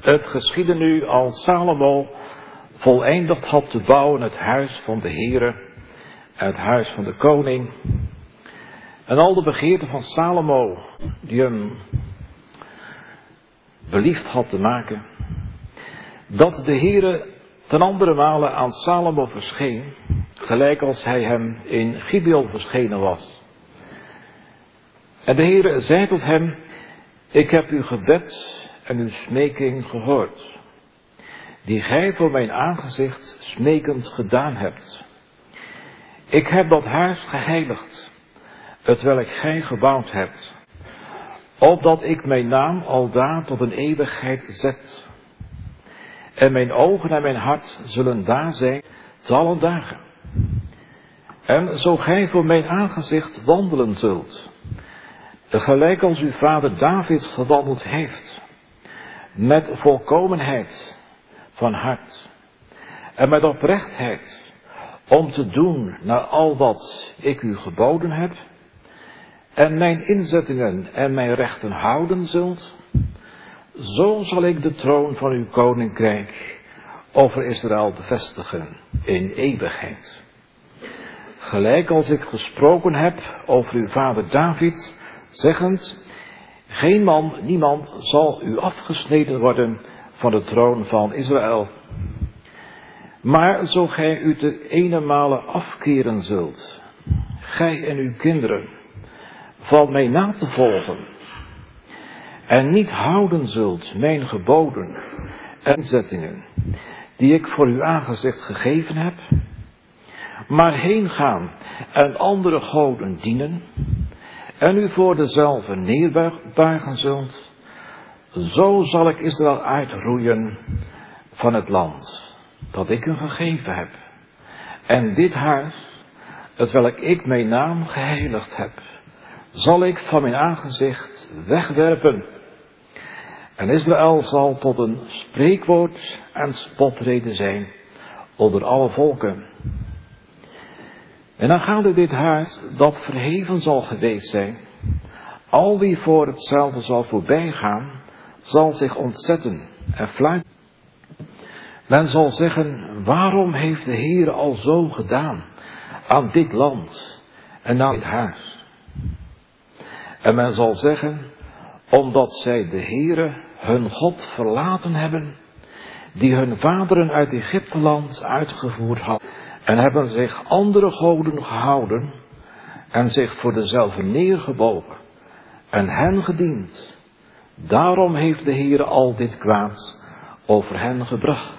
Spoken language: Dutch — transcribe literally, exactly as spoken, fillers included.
Het geschiedde nu als Salomo voleindigd had te bouwen het huis van de Heere, het huis van de koning. En al de begeerten van Salomo, die hem beliefd had te maken, dat de Heere ten andere male aan Salomo verscheen, gelijk als hij hem in Gibeon verschenen was. En de Heere zei tot hem: ik heb uw gebed en uw smeking gehoord, die gij voor mijn aangezicht smekend gedaan hebt. Ik heb dat huis geheiligd, hetwelk gij gebouwd hebt, opdat ik mijn naam aldaar tot een eeuwigheid zet. En mijn ogen en mijn hart zullen daar zijn te alle dagen. En zo gij voor mijn aangezicht wandelen zult, gelijk als uw vader David gewandeld heeft, met volkomenheid van hart en met oprechtheid, om te doen naar al wat ik u geboden heb, en mijn inzettingen en mijn rechten houden zult, zo zal ik de troon van uw koninkrijk over Israël bevestigen in eeuwigheid. Gelijk als ik gesproken heb over uw vader David, zeggend: geen man, niemand zal u afgesneden worden van de troon van Israël. Maar zo gij u te ene male afkeren zult, gij en uw kinderen, van mij na te volgen, en niet houden zult mijn geboden en inzettingen, die ik voor uw aangezicht gegeven heb, maar heen gaan en andere goden dienen, en u voor dezelfde neerbuigen zult, zo zal ik Israël uitroeien van het land dat ik u gegeven heb. En dit huis, hetwelk ik mijn naam geheiligd heb, zal ik van mijn aangezicht wegwerpen. En Israël zal tot een spreekwoord en spotrede zijn onder alle volken. En aangaande dit huis, dat verheven zal geweest zijn, al wie voor hetzelfde zal voorbijgaan, zal zich ontzetten en fluiten. Men zal zeggen: waarom heeft de Heere al zo gedaan aan dit land en aan dit huis? En men zal zeggen: omdat zij de Heere hun God verlaten hebben, die hun vaderen uit Egypteland uitgevoerd had, en hebben zich andere goden gehouden en zich voor dezelfde neergebogen en hen gediend. Daarom heeft de Heere al dit kwaad over hen gebracht.